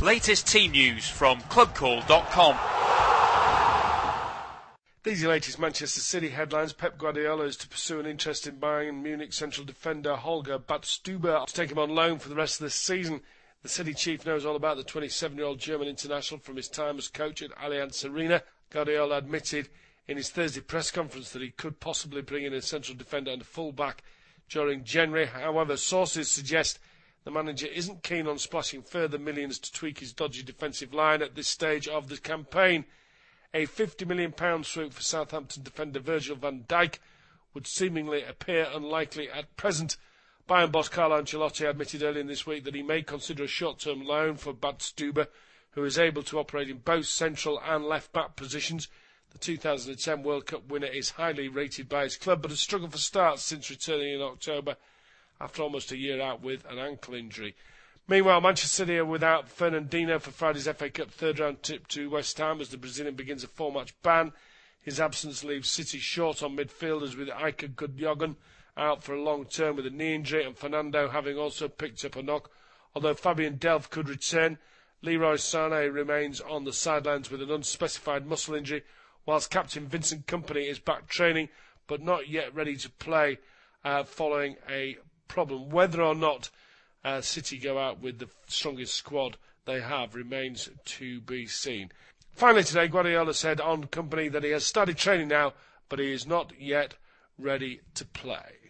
Latest team news from clubcall.com. These are the latest Manchester City headlines. Pep Guardiola is to pursue an interest in buying Munich central defender Holger Badstuber to take him on loan for the rest of the season. The City chief knows all about the 27-year-old German international from his time as coach at Allianz Arena. Guardiola admitted in his Thursday press conference that he could possibly bring in a central defender and a full-back during January. However, sources suggest the manager isn't keen on splashing further millions to tweak his dodgy defensive line at this stage of the campaign. A £50 million swoop for Southampton defender Virgil van Dijk would seemingly appear unlikely at present. Bayern boss Carlo Ancelotti admitted earlier this week that he may consider a short-term loan for Badstuber, who is able to operate in both central and left-back positions. The 2010 World Cup winner is highly rated by his club, but has struggled for starts since returning in October after almost a year out with an ankle injury. Meanwhile, Manchester City are without Fernandinho for Friday's FA Cup third-round trip to West Ham as the Brazilian begins a 4-match ban. His absence leaves City short on midfielders, with Iker Gundogan out for a long term with a knee injury and Fernando having also picked up a knock. Although Fabian Delph could return, Leroy Sané remains on the sidelines with an unspecified muscle injury, whilst captain Vincent Kompany is back training but not yet ready to play following a problem. Whether or not City go out with the strongest squad they have remains to be seen. Finally today, Guardiola said on Kompany that he has started training now, but he is not yet ready to play.